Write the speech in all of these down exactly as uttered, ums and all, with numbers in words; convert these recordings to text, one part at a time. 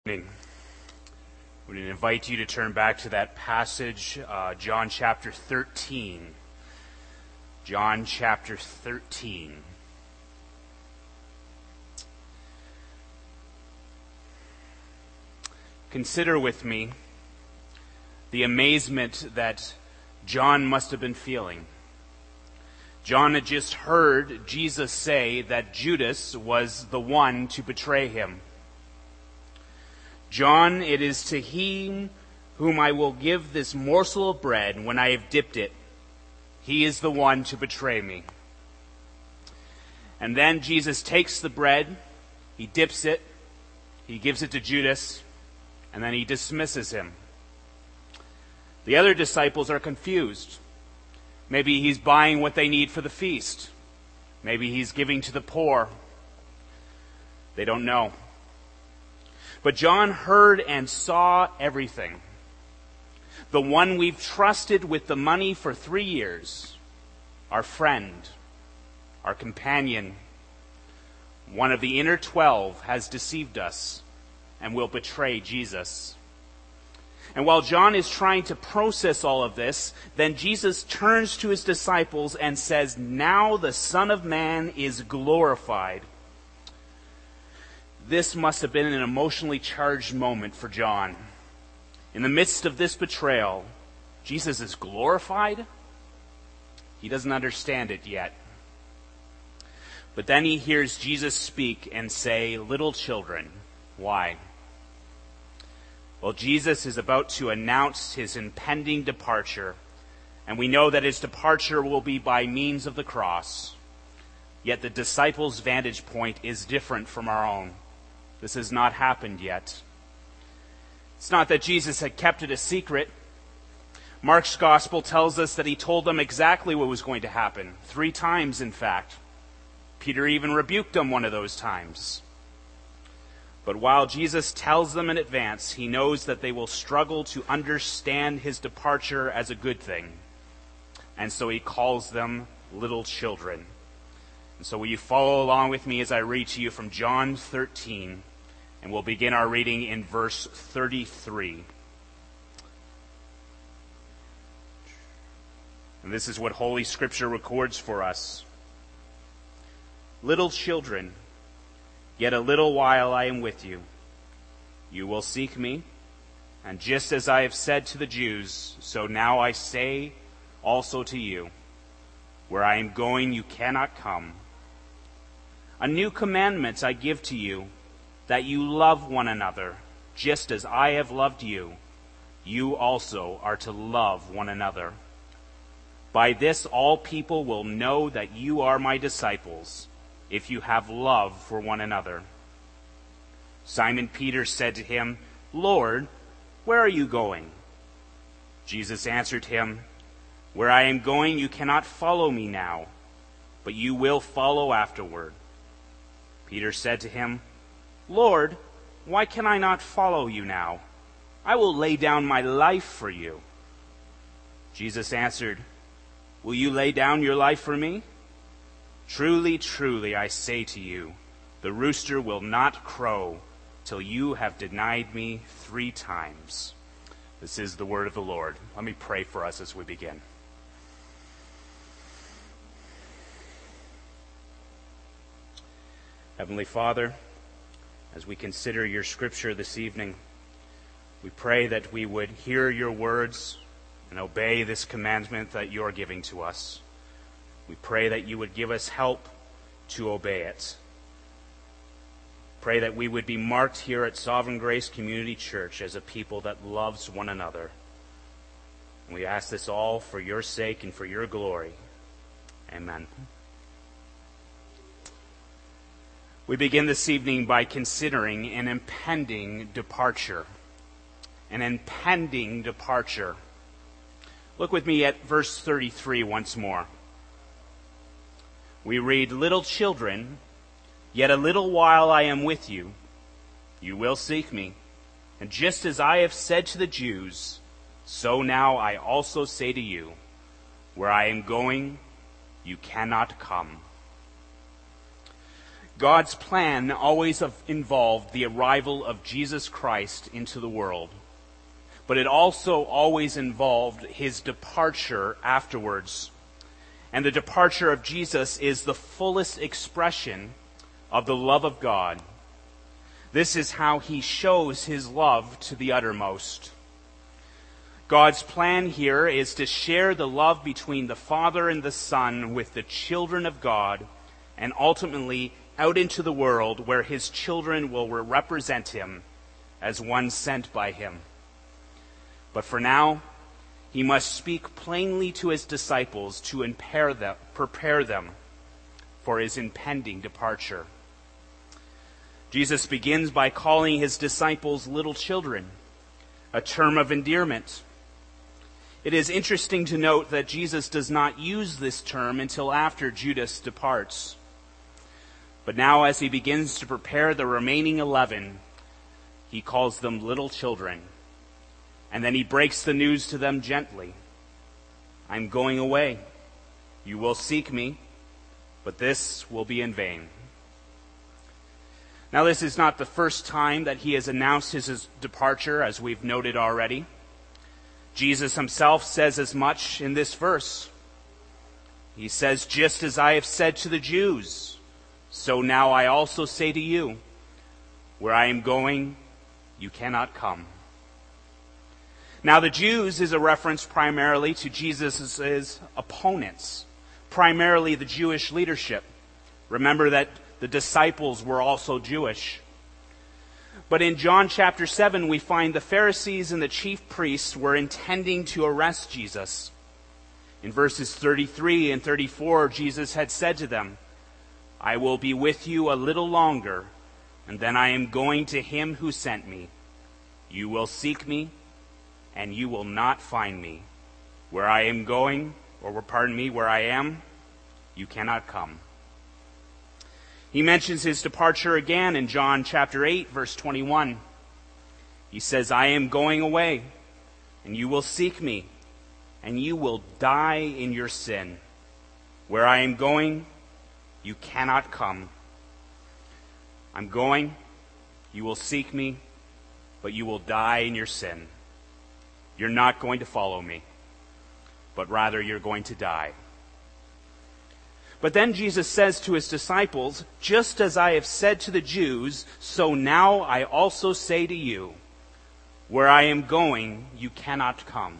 I would invite you to turn back to that passage, uh, John chapter thirteen. John chapter thirteen. Consider with me the amazement that John must have been feeling. John had just heard Jesus say that Judas was the one to betray him. John, it is to him whom I will give this morsel of bread when I have dipped it. He is the one to betray me. And then Jesus takes the bread, he dips it, he gives it to Judas, and then he dismisses him. The other disciples are confused. Maybe he's buying what they need for the feast. Maybe he's giving to the poor. They don't know. But John heard and saw everything. The one we've trusted with the money for three years, our friend, our companion, one of the inner twelve, has deceived us and will betray Jesus. And while John is trying to process all of this, then Jesus turns to his disciples and says, "Now the Son of Man is glorified." This must have been an emotionally charged moment for John. In the midst of this betrayal, Jesus is glorified? He doesn't understand it yet. But then he hears Jesus speak and say, "Little children." Why? Well, Jesus is about to announce his impending departure, and we know that his departure will be by means of the cross. Yet the disciples' vantage point is different from our own. This has not happened yet. It's not that Jesus had kept it a secret. Mark's gospel tells us that he told them exactly what was going to happen. Three times, in fact. Peter even rebuked them one of those times. But while Jesus tells them in advance, he knows that they will struggle to understand his departure as a good thing. And so he calls them little children. And so will you follow along with me as I read to you from John thirteen, and we'll begin our reading in verse thirty-three. And this is what Holy Scripture records for us. "Little children, yet a little while I am with you. You will seek me, and just as I have said to the Jews, so now I say also to you, where I am going you cannot come. A new commandment I give to you, that you love one another, just as I have loved you. You also are to love one another. By this all people will know that you are my disciples, if you have love for one another." Simon Peter said to him, "Lord, where are you going?" Jesus answered him, "Where I am going you cannot follow me now, but you will follow afterward." Peter said to him, "Lord, why can I not follow you now? I will lay down my life for you." Jesus answered, "Will you lay down your life for me? Truly, truly, I say to you, the rooster will not crow till you have denied me three times." This is the word of the Lord. Let me pray for us as we begin. Heavenly Father, as we consider your scripture this evening, we pray that we would hear your words and obey this commandment that you are giving to us. We pray that you would give us help to obey it. Pray that we would be marked here at Sovereign Grace Community Church as a people that loves one another. And we ask this all for your sake and for your glory. Amen. We begin this evening by considering an impending departure. An impending departure. Look with me at verse thirty-three once more. We read, "Little children, yet a little while I am with you. You will seek me. And just as I have said to the Jews, so now I also say to you, where I am going, you cannot come." God's plan always involved the arrival of Jesus Christ into the world, but it also always involved his departure afterwards. And the departure of Jesus is the fullest expression of the love of God. This is how he shows his love to the uttermost. God's plan here is to share the love between the Father and the Son with the children of God, and ultimately out into the world where his children will represent him as one sent by him. But for now, he must speak plainly to his disciples to impair them, prepare them for his impending departure. Jesus begins by calling his disciples little children, a term of endearment. It is interesting to note that Jesus does not use this term until after Judas departs. But now, as he begins to prepare the remaining eleven, he calls them little children. And then he breaks the news to them gently. I'm going away. You will seek me, but this will be in vain. Now, this is not the first time that he has announced his departure, as we've noted already. Jesus himself says as much in this verse. He says, just as I have said to the Jews, so now I also say to you, where I am going, you cannot come. Now, the Jews is a reference primarily to Jesus' opponents, primarily the Jewish leadership. Remember that the disciples were also Jewish. But in John chapter seven, we find the Pharisees and the chief priests were intending to arrest Jesus. In verses thirty-three and thirty-four, Jesus had said to them, I will be with you a little longer, and then I am going to him who sent me. You will seek me, and you will not find me. Where I am going, or pardon me, where I am, you cannot come. He mentions his departure again in John chapter eight, verse twenty-one. He says, I am going away, and you will seek me, and you will die in your sin. Where I am going, you cannot come. I'm going, you will seek me, but you will die in your sin. You're not going to follow me, but rather you're going to die. But then Jesus says to his disciples, just as I have said to the Jews, so now I also say to you, where I am going, you cannot come.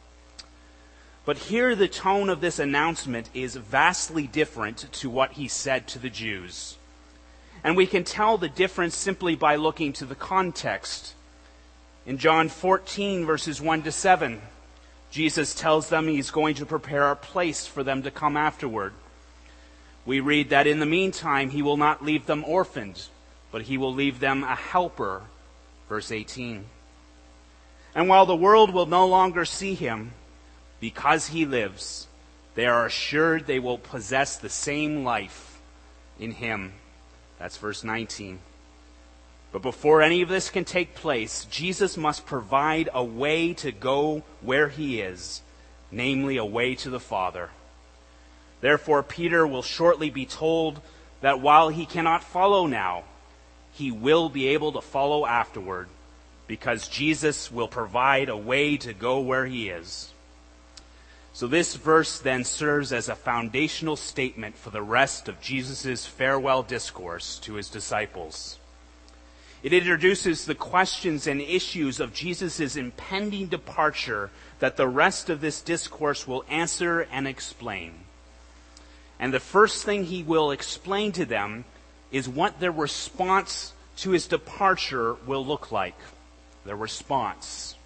But here the tone of this announcement is vastly different to what he said to the Jews. And we can tell the difference simply by looking to the context. In John fourteen, verses one to seven, Jesus tells them he's going to prepare a place for them to come afterward. We read that in the meantime, he will not leave them orphaned, but he will leave them a helper, verse eighteen. And while the world will no longer see him, because he lives, they are assured they will possess the same life in him. That's verse nineteen. But before any of this can take place, Jesus must provide a way to go where he is, namely a way to the Father. Therefore, Peter will shortly be told that while he cannot follow now, he will be able to follow afterward, because Jesus will provide a way to go where he is. So this verse then serves as a foundational statement for the rest of Jesus' farewell discourse to his disciples. It introduces the questions and issues of Jesus' impending departure that the rest of this discourse will answer and explain. And the first thing he will explain to them is what their response to his departure will look like. Their response.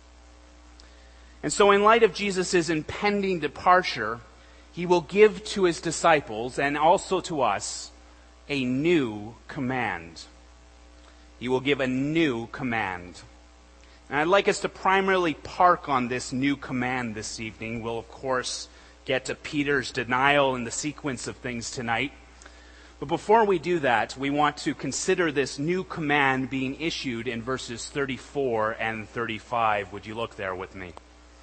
And so in light of Jesus' impending departure, he will give to his disciples and also to us a new command. He will give a new command. And I'd like us to primarily park on this new command this evening. We'll, of course, get to Peter's denial and the sequence of things tonight. But before we do that, we want to consider this new command being issued in verses thirty-four and thirty-five. Would you look there with me?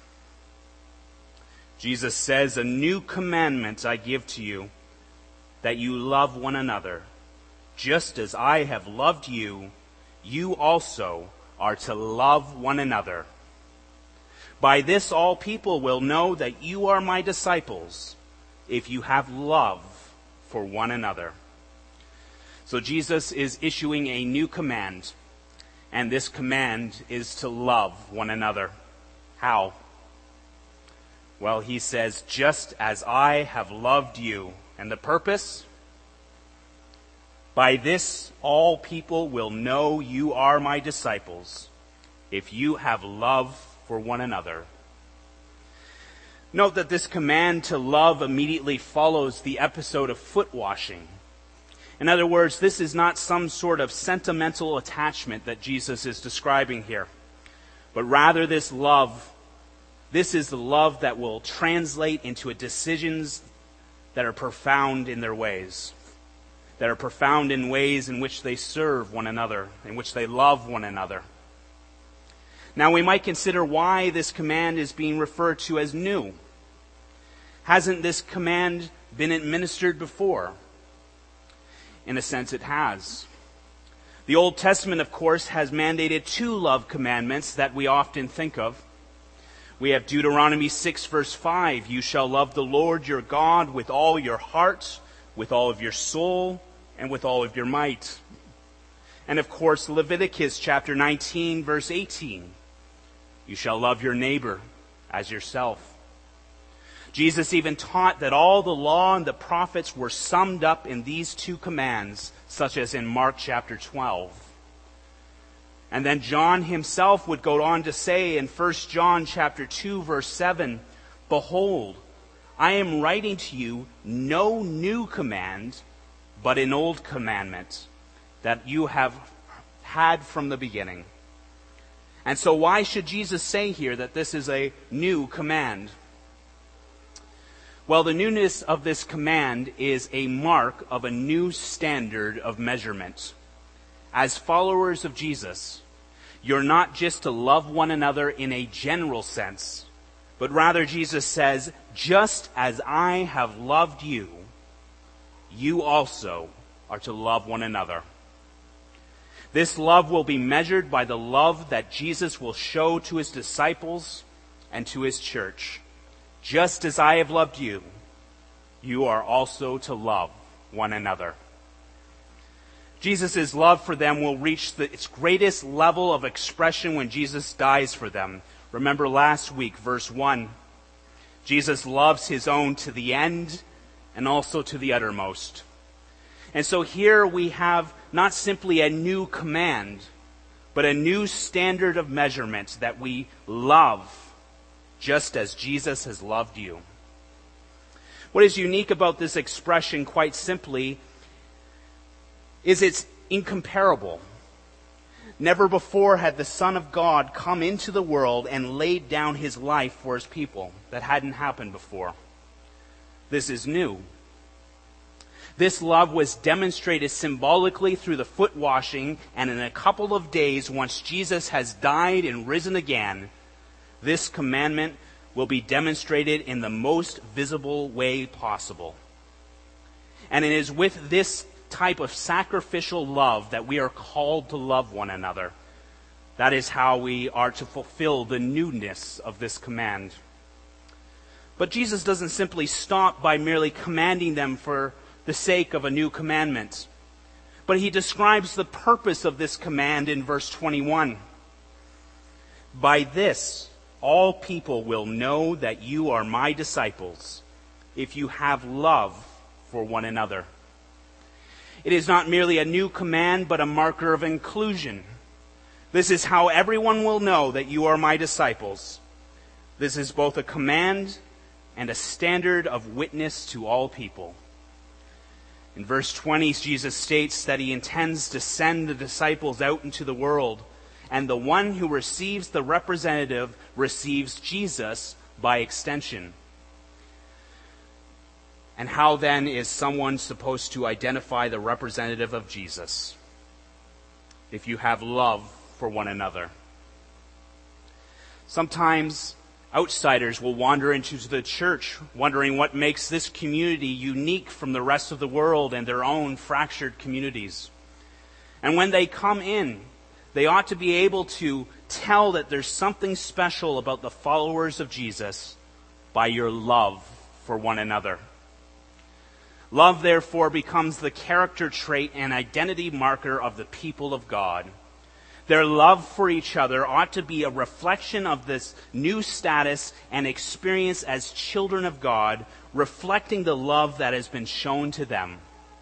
Jesus says, "A new commandment I give to you, that you love one another, just as I have loved you, you also are to love one another. By this all people will know that you are my disciples, if you have love for one another. So Jesus is issuing a new command, and this command is to love one another. How? Well, he says, just as I have loved you. And the purpose? By this all people will know you are my disciples, if you have love for one another. Note that this command to love immediately follows the episode of foot washing. In other words, this is not some sort of sentimental attachment that Jesus is describing here, but rather this love, this is the love that will translate into a decisions that are profound in their ways, that are profound in ways in which they serve one another, in which they love one another. Now we might consider why this command is being referred to as new. Hasn't this command been administered before? In a sense, it has. The Old Testament, of course, has mandated two love commandments that we often think of. We have Deuteronomy six, verse five, you shall love the Lord your God with all your heart, with all of your soul, and with all of your might. And of course, Leviticus chapter nineteen, verse eighteen, you shall love your neighbor as yourself. Jesus even taught that all the law and the prophets were summed up in these two commands, such as in Mark chapter twelve. And then John himself would go on to say in First John chapter two, verse seven, behold, I am writing to you no new command, but an old commandment that you have had from the beginning. And so why should Jesus say here that this is a new command? Well, the newness of this command is a mark of a new standard of measurement. As followers of Jesus, you're not just to love one another in a general sense, but rather Jesus says, just as I have loved you, you also are to love one another. This love will be measured by the love that Jesus will show to his disciples and to his church. Just as I have loved you, you are also to love one another. Jesus' love for them will reach the, its greatest level of expression when Jesus dies for them. Remember last week, verse one. Jesus loves his own to the end and also to the uttermost. And so here we have not simply a new command, but a new standard of measurement that we love just as Jesus has loved you. What is unique about this expression, quite simply, is it's incomparable. Never before had the Son of God come into the world and laid down his life for his people. That hadn't happened before. This is new. This love was demonstrated symbolically through the foot washing, and in a couple of days, once Jesus has died and risen again, this commandment will be demonstrated in the most visible way possible. And it is with this type of sacrificial love that we are called to love one another. That is how we are to fulfill the newness of this command. But Jesus doesn't simply stop by merely commanding them for the sake of a new commandment, but he describes the purpose of this command in verse twenty-one. By this, all people will know that you are my disciples, if you have love for one another. It is not merely a new command, but a marker of inclusion. This is how everyone will know that you are my disciples. This is both a command and a standard of witness to all people. In verse twenty, Jesus states that he intends to send the disciples out into the world, and the one who receives the representative receives Jesus by extension. And how then is someone supposed to identify the representative of Jesus? If you have love for one another. Sometimes Outsiders will wander into the church, wondering what makes this community unique from the rest of the world and their own fractured communities. And when they come in, they ought to be able to tell that there's something special about the followers of Jesus by your love for one another. Love, therefore, becomes the character trait and identity marker of the people of God. Their love for each other ought to be a reflection of this new status and experience as children of God, reflecting the love that has been shown to them.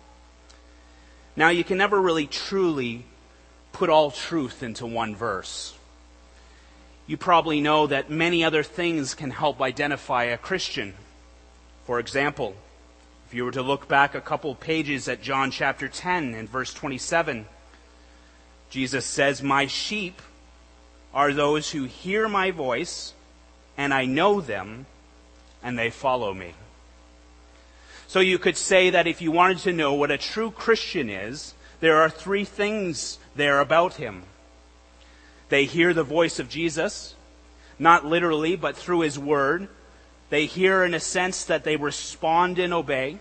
Now, you can never really truly put all truth into one verse. You probably know that many other things can help identify a Christian. For example, if you were to look back a couple pages at John chapter ten and verse twenty-seven, Jesus says, "My sheep are those who hear my voice, and I know them, and they follow me." So you could say that if you wanted to know what a true Christian is, there are three things there about him. They hear the voice of Jesus, not literally, but through his word. They hear in a sense that they respond and obey.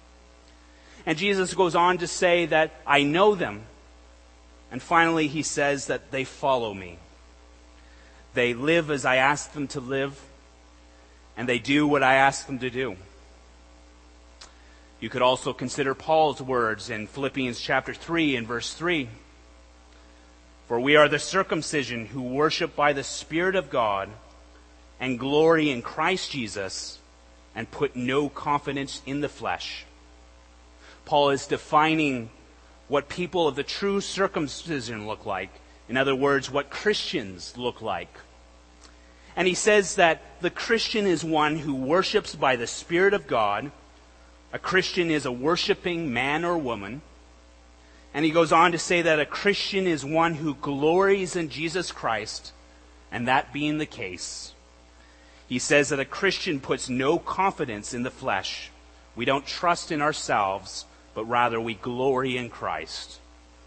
And Jesus goes on to say that I know them. And finally, he says that they follow me. They live as I ask them to live, and they do what I ask them to do. You could also consider Paul's words in Philippians chapter three and verse three. "For we are the circumcision who worship by the Spirit of God and glory in Christ Jesus and put no confidence in the flesh." Paul is defining what people of the true circumcision look like. In other words, what Christians look like. And he says that the Christian is one who worships by the Spirit of God. A Christian is a worshiping man or woman. And he goes on to say that a Christian is one who glories in Jesus Christ, and that being the case, he says that a Christian puts no confidence in the flesh. We don't trust in ourselves, but rather we glory in Christ.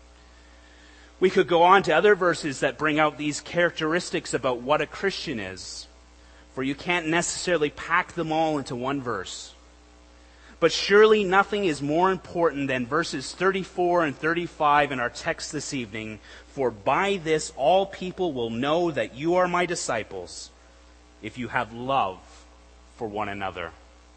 We could go on to other verses that bring out these characteristics about what a Christian is, for you can't necessarily pack them all into one verse. But surely nothing is more important than verses thirty-four and thirty-five in our text this evening. "For by this all people will know that you are my disciples, if you have love for one another."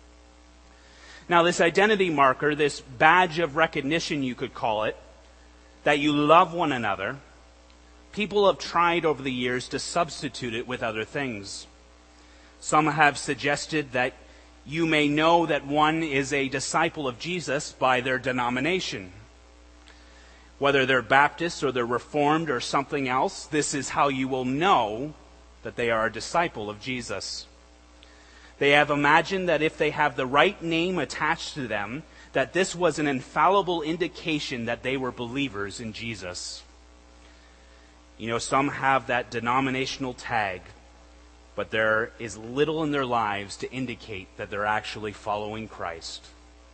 Now, this identity marker, this badge of recognition, you could call it, that you love one another, people have tried over the years to substitute it with other things. Some have suggested that you may know that one is a disciple of Jesus by their denomination. Whether they're Baptist or they're Reformed or something else, this is how you will know that they are a disciple of Jesus. They have imagined that if they have the right name attached to them, that this was an infallible indication that they were believers in Jesus. You know, some have that denominational tag, but there is little in their lives to indicate that they're actually following Christ.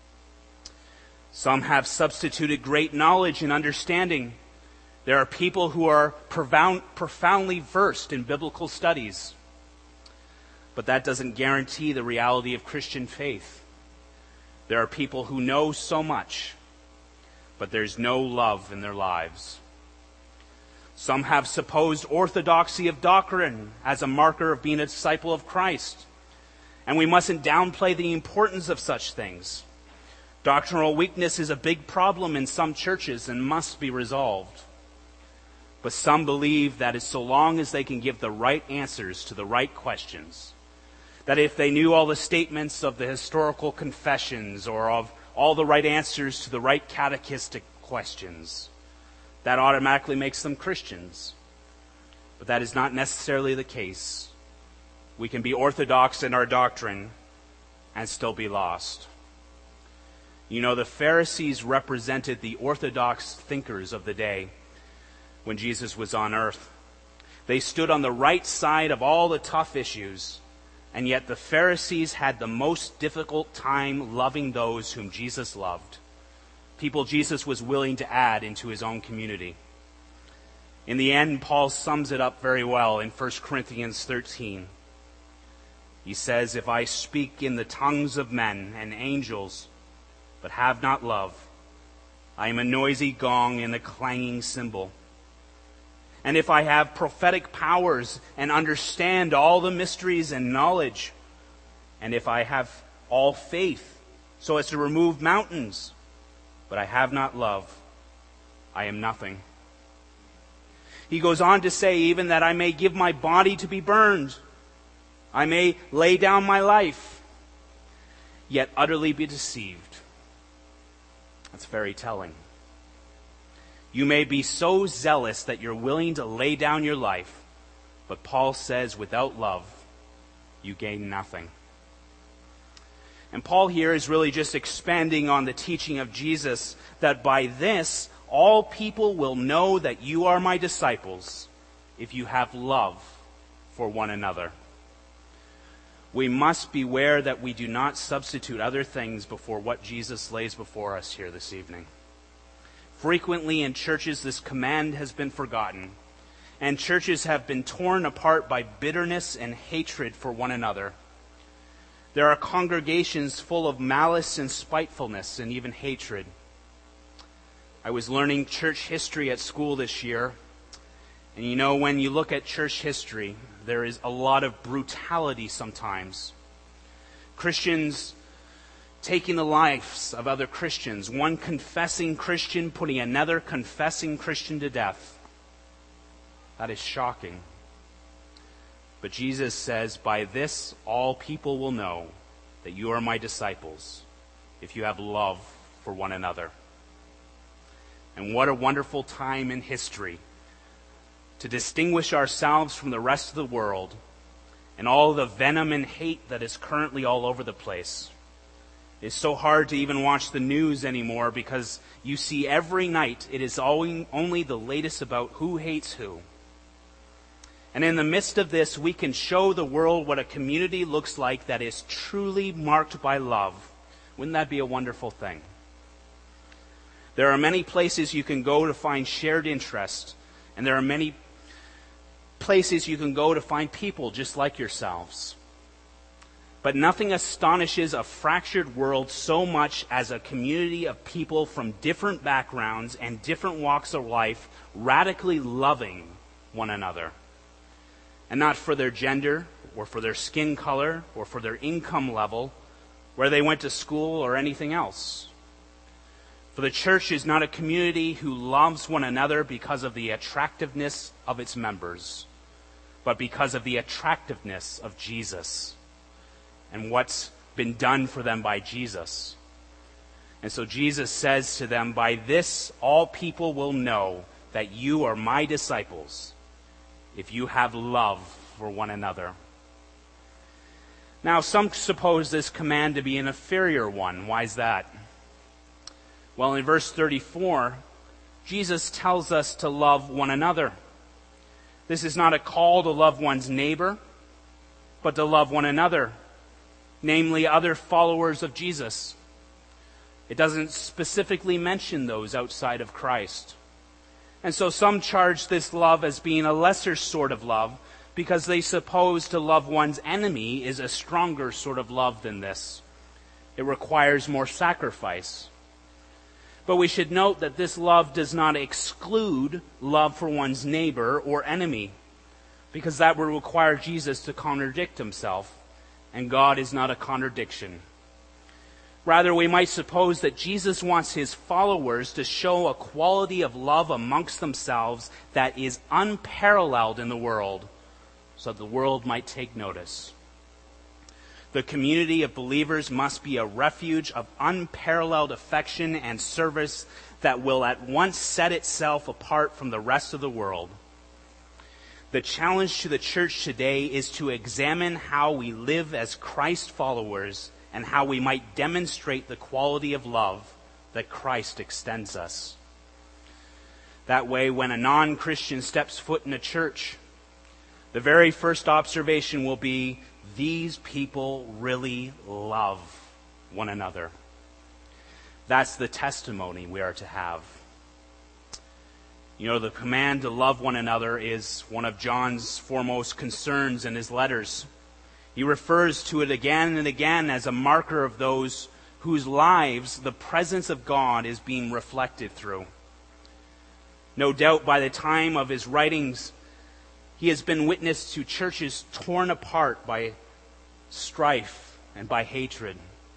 Some have substituted great knowledge and understanding. There are people who are profound, profoundly versed in biblical studies. But that doesn't guarantee the reality of Christian faith. There are people who know so much, but there's no love in their lives. Some have supposed orthodoxy of doctrine as a marker of being a disciple of Christ. And we mustn't downplay the importance of such things. Doctrinal weakness is a big problem in some churches and must be resolved. But some believe that as so long as they can give the right answers to the right questions, that if they knew all the statements of the historical confessions or of all the right answers to the right catechistic questions, that automatically makes them Christians. But that is not necessarily the case. We can be orthodox in our doctrine and still be lost. You know, the Pharisees represented the orthodox thinkers of the day when Jesus was on earth. They stood on the right side of all the tough issues, and yet the Pharisees had the most difficult time loving those whom Jesus loved. People Jesus was willing to add into his own community. In the end, Paul sums it up very well in First Corinthians thirteen. He says, if I speak in the tongues of men and angels, but have not love, I am a noisy gong and a clanging cymbal. And if I have prophetic powers and understand all the mysteries and knowledge, and if I have all faith so as to remove mountains, but I have not love, I am nothing. He goes on to say even that I may give my body to be burned, I may lay down my life, yet utterly be deceived. That's very telling. You may be so zealous that you're willing to lay down your life, but Paul says without love, you gain nothing. And Paul here is really just expanding on the teaching of Jesus, that by this all people will know that you are my disciples if you have love for one another. We must beware that we do not substitute other things before what Jesus lays before us here this evening. Frequently in churches, this command has been forgotten, and churches have been torn apart by bitterness and hatred for one another. There are congregations full of malice and spitefulness and even hatred. I was learning church history at school this year, and you know, when you look at church history, there is a lot of brutality sometimes. Christians taking the lives of other Christians, one confessing Christian putting another confessing Christian to death. That is shocking. But Jesus says, by this all people will know that you are my disciples, if you have love for one another. And what a wonderful time in history to distinguish ourselves from the rest of the world and all the venom and hate that is currently all over the place. It's so hard to even watch the news anymore because you see every night it is only the latest about who hates who. And in the midst of this, we can show the world what a community looks like that is truly marked by love. Wouldn't that be a wonderful thing? There are many places you can go to find shared interest, and there are many places you can go to find people just like yourselves. But nothing astonishes a fractured world so much as a community of people from different backgrounds and different walks of life radically loving one another. And not for their gender, or for their skin color, or for their income level, where they went to school, or anything else. For the church is not a community who loves one another because of the attractiveness of its members, but because of the attractiveness of Jesus and what's been done for them by Jesus. And so Jesus says to them, by this all people will know that you are my disciples, if you have love for one another. Now, some suppose this command to be an inferior one. Why is that? Well, in verse thirty-four, Jesus tells us to love one another. This is not a call to love one's neighbor, but to love one another, namely other followers of Jesus. It doesn't specifically mention those outside of Christ. And so some charge this love as being a lesser sort of love because they suppose to love one's enemy is a stronger sort of love than this. It requires more sacrifice. But we should note that this love does not exclude love for one's neighbor or enemy, because that would require Jesus to contradict himself, and God is not a contradiction. Rather, we might suppose that Jesus wants his followers to show a quality of love amongst themselves that is unparalleled in the world, so that the world might take notice. The community of believers must be a refuge of unparalleled affection and service that will at once set itself apart from the rest of the world. The challenge to the church today is to examine how we live as Christ followers and how we might demonstrate the quality of love that Christ extends us. That way, when a non-Christian steps foot in a church, the very first observation will be, these people really love one another. That's the testimony we are to have. You know, the command to love one another is one of John's foremost concerns in his letters. He refers to it again and again as a marker of those whose lives the presence of God is being reflected through. No doubt by the time of his writings, he has been witness to churches torn apart by strife and by hatred.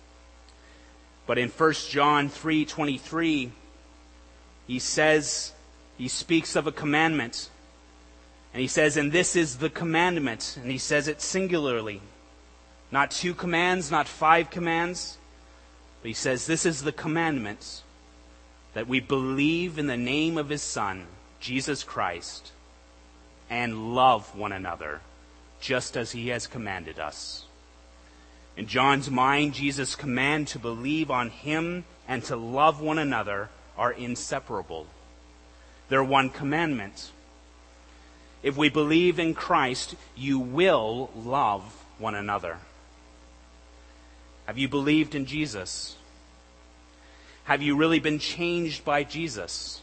But in First John three twenty-three, he says, he speaks of a commandment. And he says, and this is the commandment. And he says it singularly. Not two commands, not five commands. But he says, this is the commandment, that we believe in the name of his Son, Jesus Christ, and love one another, just as he has commanded us. In John's mind, Jesus' command to believe on him and to love one another are inseparable. They're one commandment. If we believe in Christ, you will love one another. Have you believed in Jesus? Have you really been changed by Jesus?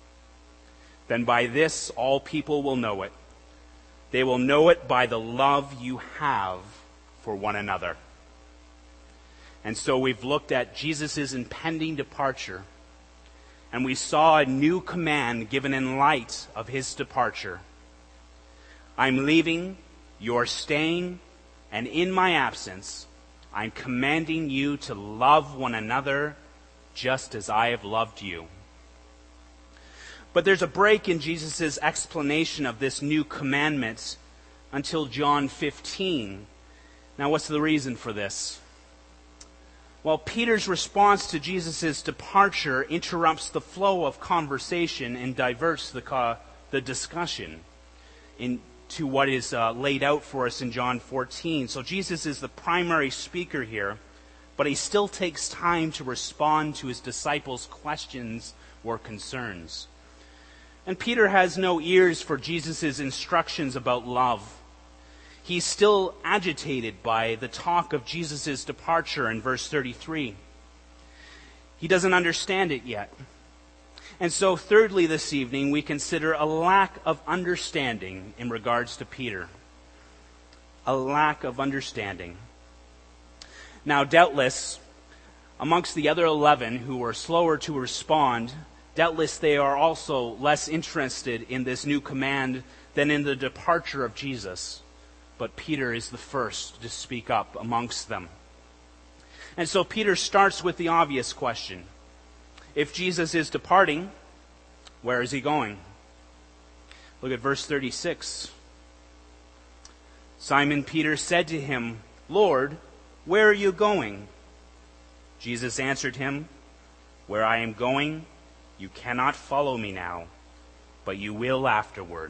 Then by this all people will know it. They will know it by the love you have for one another. And so we've looked at Jesus' impending departure, and we saw a new command given in light of his departure. I'm leaving, you're staying, and in my absence, I'm commanding you to love one another just as I have loved you. But there's a break in Jesus' explanation of this new commandment until John fifteen. Now, what's the reason for this? Well, Peter's response to Jesus' departure interrupts the flow of conversation and diverts the, co- the discussion into what is uh, laid out for us in John fourteen. So Jesus is the primary speaker here, but he still takes time to respond to his disciples' questions or concerns. And Peter has no ears for Jesus' instructions about love. He's still agitated by the talk of Jesus' departure in verse thirty-three. He doesn't understand it yet. And so thirdly this evening, we consider a lack of understanding in regards to Peter. A lack of understanding. Now, doubtless, amongst the other eleven who were slower to respond, doubtless they are also less interested in this new command than in the departure of Jesus. But Peter is the first to speak up amongst them. And so Peter starts with the obvious question. If Jesus is departing, where is he going? Look at verse thirty-six. Simon Peter said to him, Lord, where are you going? Jesus answered him, Where I am going, you cannot follow me now, but you will afterward.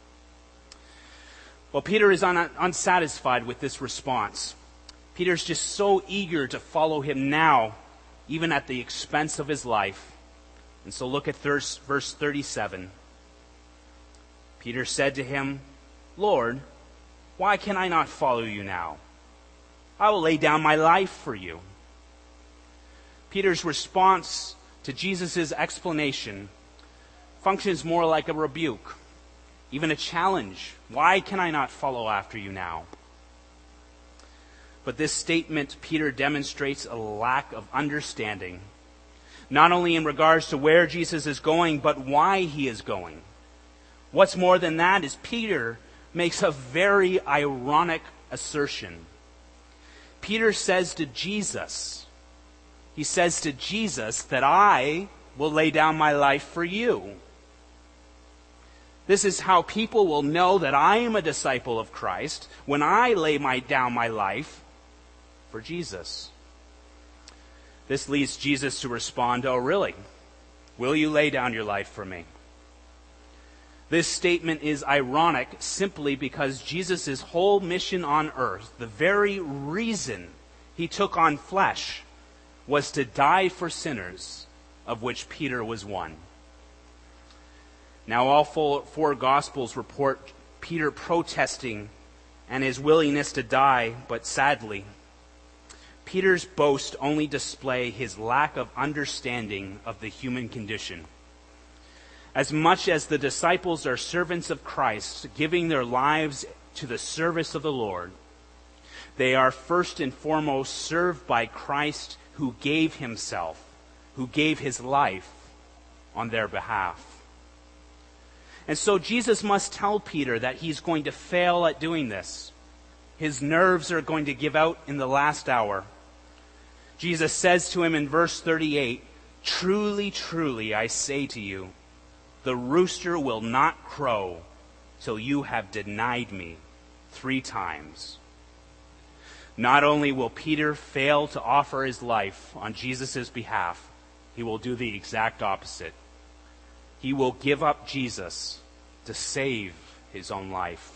Well, Peter is un- unsatisfied with this response. Peter's just so eager to follow him now, even at the expense of his life. And so look at verse, verse thirty-seven. Peter said to him, Lord, why can I not follow you now? I will lay down my life for you. Peter's response to Jesus' explanation functions more like a rebuke, even a challenge. Why can I not follow after you now? But this statement, Peter demonstrates a lack of understanding, not only in regards to where Jesus is going, but why he is going. What's more than that is Peter makes a very ironic assertion. Peter says to Jesus, he says to Jesus that I will lay down my life for you. This is how people will know that I am a disciple of Christ, when I lay my, down my life for Jesus. This leads Jesus to respond, oh really? Will you lay down your life for me? This statement is ironic simply because Jesus' whole mission on earth, the very reason he took on flesh, was to die for sinners, of which Peter was one. Now all four, four Gospels report Peter protesting and his willingness to die, but sadly, Peter's boast only display his lack of understanding of the human condition. As much as the disciples are servants of Christ, giving their lives to the service of the Lord, They are first and foremost served by Christ, who gave himself, who gave his life on their behalf. And so Jesus must tell Peter that he's going to fail at doing this. His nerves are going to give out in the last hour. Jesus says to him in verse thirty-eight, "Truly, truly, I say to you, the rooster will not crow till you have denied me three times." Not only will Peter fail to offer his life on Jesus' behalf, he will do the exact opposite. He will give up Jesus to save his own life.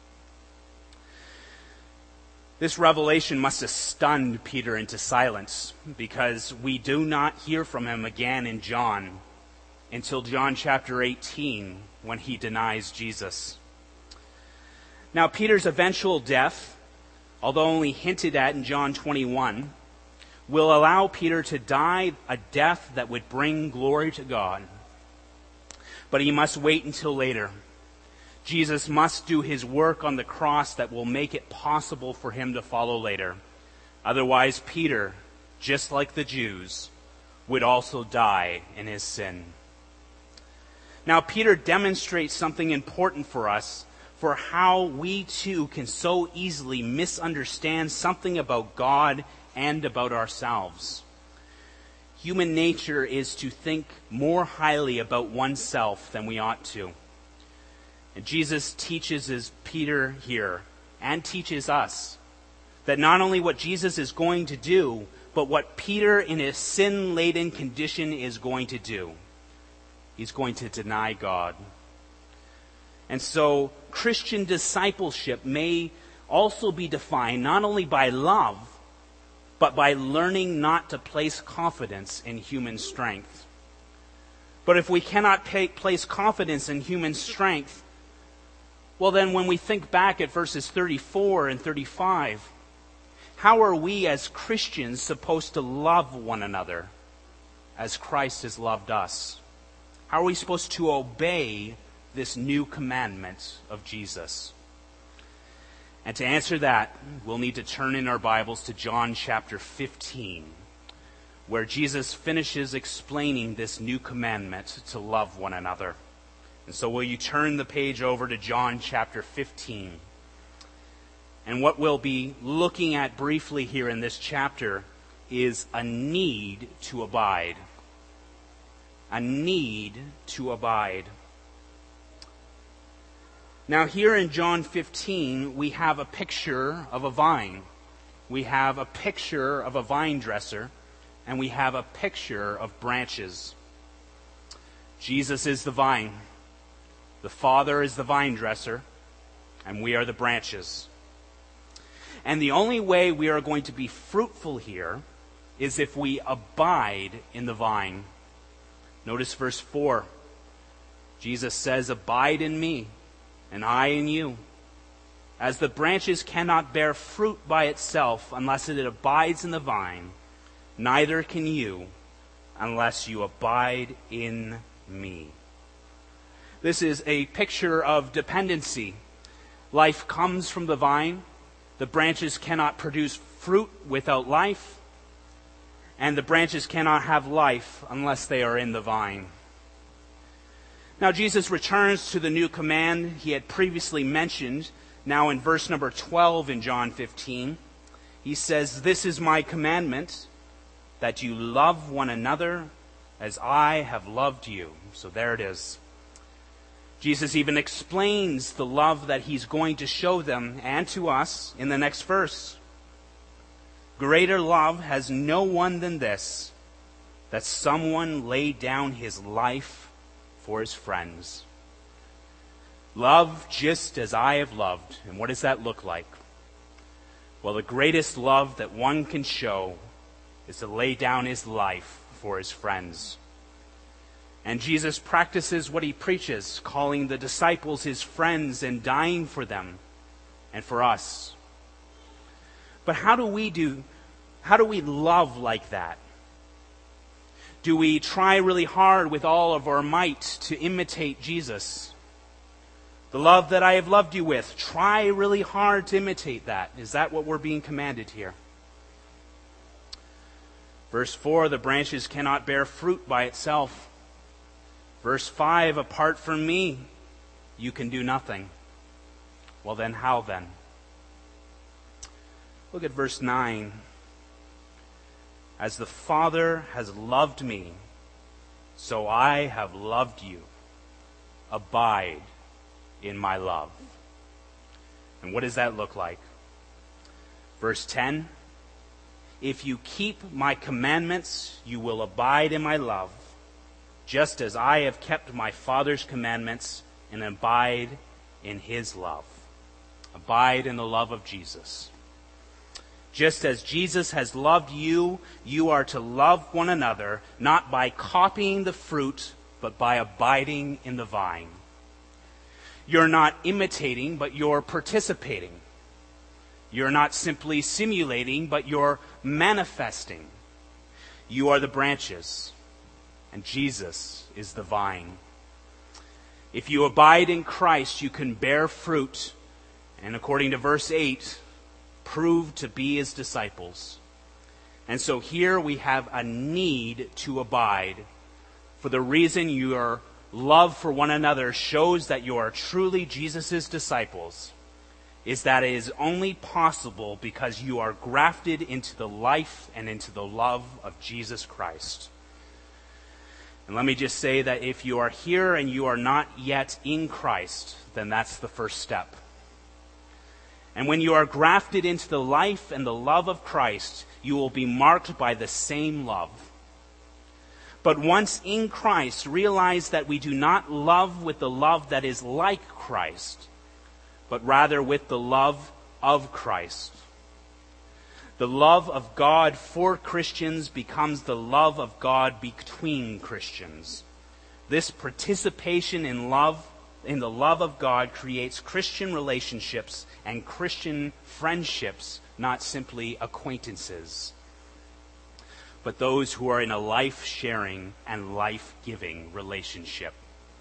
This revelation must have stunned Peter into silence, because we do not hear from him again in John until John chapter eighteen, when he denies Jesus. Now, Peter's eventual death, although only hinted at in John twenty-one, will allow Peter to die a death that would bring glory to God. But he must wait until later. Jesus must do his work on the cross that will make it possible for him to follow later. Otherwise, Peter, just like the Jews, would also die in his sin. Now, Peter demonstrates something important for us, for how we too can so easily misunderstand something about God and about ourselves. Human nature is to think more highly about oneself than we ought to. And Jesus teaches as Peter here, and teaches us, that not only what Jesus is going to do, but what Peter in his sin-laden condition is going to do. He's going to deny God. And so Christian discipleship may also be defined not only by love, but by learning not to place confidence in human strength. But if we cannot pay, place confidence in human strength, well then when we think back at verses thirty-four and thirty-five, how are we as Christians supposed to love one another as Christ has loved us? How are we supposed to obey this new commandment of Jesus? And to answer that, we'll need to turn in our Bibles to John chapter fifteen, where Jesus finishes explaining this new commandment to love one another. And so will you turn the page over to John chapter fifteen. And what we'll be looking at briefly here in this chapter is a need to abide. A need to abide. Now here in John fifteen, we have a picture of a vine. We have a picture of a vine dresser, and we have a picture of branches. Jesus is the vine. The Father is the vine dresser, and we are the branches. And the only way we are going to be fruitful here is if we abide in the vine. Notice verse four. Jesus says, "Abide in me, and I in you. As the branches cannot bear fruit by itself unless it abides in the vine, neither can you unless you abide in me." This is a picture of dependency. Life comes from the vine. The branches cannot produce fruit without life. And the branches cannot have life unless they are in the vine. Now Jesus returns to the new command he had previously mentioned. Now in verse number twelve in John fifteen, he says, "This is my commandment, that you love one another as I have loved you." So there it is. Jesus even explains the love that he's going to show them and to us in the next verse. "Greater love has no one than this, that someone lay down his life for his friends." Love just as I have loved. And what does that look like? Well, the greatest love that one can show is to lay down his life for his friends. And Jesus practices what he preaches, calling the disciples his friends and dying for them and for us. But how do we do, how do we love like that? Do we try really hard with all of our might to imitate Jesus? The love that I have loved you with, try really hard to imitate that. Is that what we're being commanded here? Verse four, the branches cannot bear fruit by itself. Verse five, apart from me, you can do nothing. Well then, how then? Look at verse nine. As the Father has loved me, so I have loved you. Abide in my love. And what does that look like? Verse ten, if you keep my commandments, you will abide in my love, just as I have kept my Father's commandments and abide in his love. Abide in the love of Jesus. Just as Jesus has loved you, you are to love one another, not by copying the fruit, but by abiding in the vine. You're not imitating, but you're participating. You're not simply simulating, but you're manifesting. You are the branches, and Jesus is the vine. If you abide in Christ, you can bear fruit, and according to verse eight, prove to be his disciples. And so here we have a need to abide. For the reason your love for one another shows that you are truly Jesus' disciples is that it is only possible because you are grafted into the life and into the love of Jesus Christ. And let me just say that if you are here and you are not yet in Christ, then that's the first step. And when you are grafted into the life and the love of Christ, you will be marked by the same love. But once in Christ, realize that we do not love with the love that is like Christ, but rather with the love of Christ. The love of God for Christians becomes the love of God between Christians. This participation in love, in the love of God, creates Christian relationships and Christian friendships, not simply acquaintances, but those who are in a life-sharing and life-giving relationship.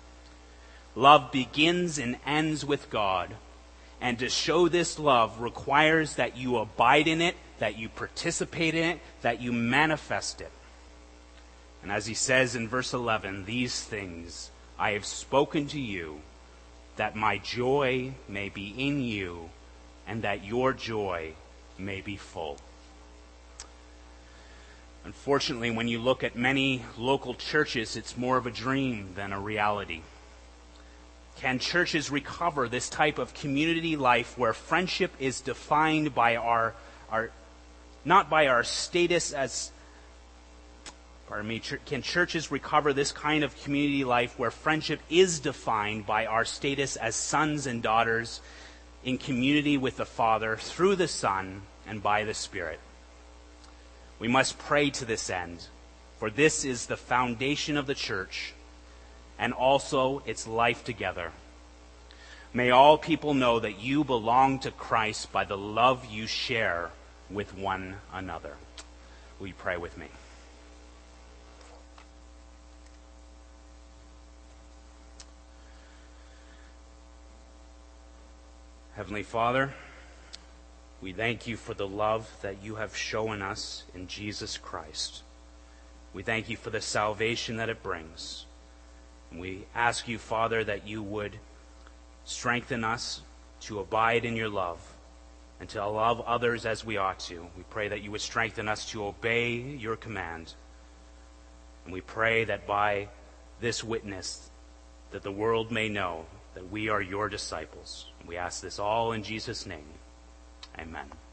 Love begins and ends with God, and to show this love requires that you abide in it, that you participate in it, that you manifest it. And as he says in verse eleven, these things I have spoken to you, that my joy may be in you, and that your joy may be full. Unfortunately, when you look at many local churches, it's more of a dream than a reality. Can churches recover this type of community life where friendship is defined by our, our not by our status as, pardon me, ch- can churches recover this kind of community life where friendship is defined by our status as sons and daughters in community with the Father through the Son and by the Spirit? We must pray to this end, for this is the foundation of the church and also its life together. May all people know that you belong to Christ by the love you share with one another. Will you pray with me? Heavenly Father, we thank you for the love that you have shown us in Jesus Christ. We thank you for the salvation that it brings. And we ask you, Father, that you would strengthen us to abide in your love and to love others as we ought to. We pray that you would strengthen us to obey your command. And we pray that by this witness, that the world may know that we are your disciples. And we ask this all in Jesus' name. Amen.